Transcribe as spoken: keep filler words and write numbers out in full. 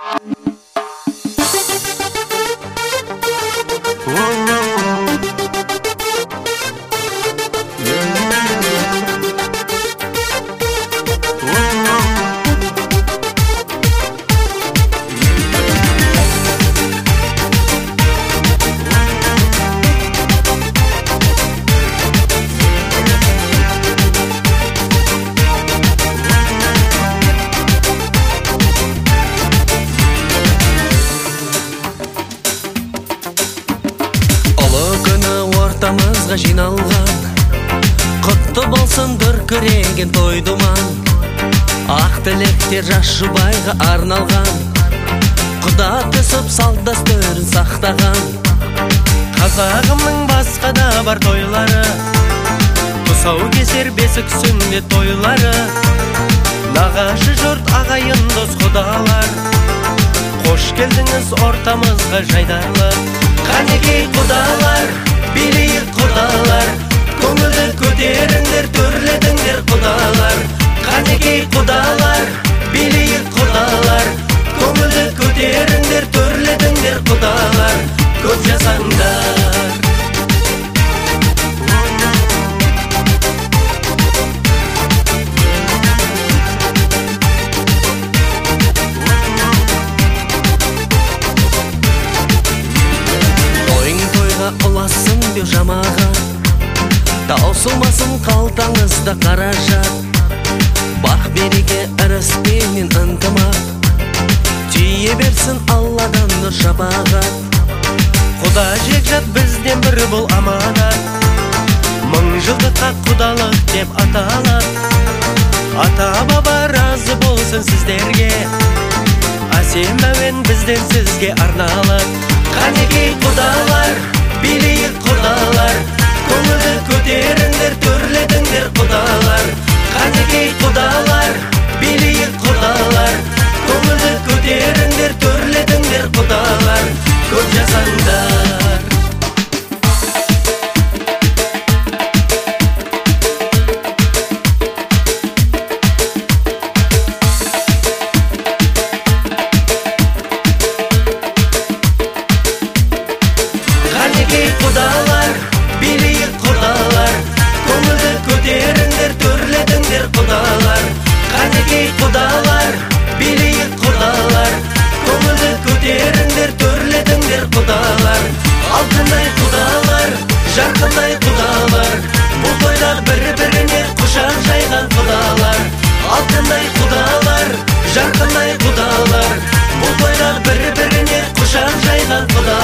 ортамызға жиналған, құтты болсын дүркіреген той думан. Ақ тілектер жас жұбайға арналған, құда түсіп салт дәстүрін сақтаған. Қазағымның басқа да бар тойлары, тұсау кесер бесік сүннет тойлары. Нағашы жұрт ағайын дос құдалар, қош келдіңіз ортамызға жайдарлы. Қанекей құдалар, билейік құдалар, көңілді көтеріңдер, төрлетіңдер құдалар. Қанекей құдалар, билейік құдалар, көңілді көтеріңдер, төрлетіңдер құдалар. Көп жасаңдар. Ұласын беу жамаған, таусылмасын қалтаңызда қаражат. Бақ береке ырыспенен ынтымақ, тие берсін Алладан нұр шапағат. Құда жекжат бізден бір бұл аманат, мың жылдыққа құдалық деп аталат. Ата баба разы болсын сіздерге, әсем әуен бізден сізге арналып. Қанекей құдалар, билейік құдалар, көңілді көтеріңдер, төрлетіңдер құдалар. Қанекей құдалар, билейік құдалар, көңілді көтеріңдер, төрлетіңдер құдалар. Көп жасаңдар. Құдалар, билейік құдалар, көңілді көтеріңдер, төрлетіңдер құдалар. Қанекей құдалар, билейік құдалар, көңілді көтеріңдер, төрлетіңдер құдалар. Алтындай құдалар, жарқындай құдалар, бұл тойда бір-біріне құшақ жайған құдалар. Алтындай құдалар, жарқындай құдалар, бұл тойда бір-біріне құшақ жайған құдалар.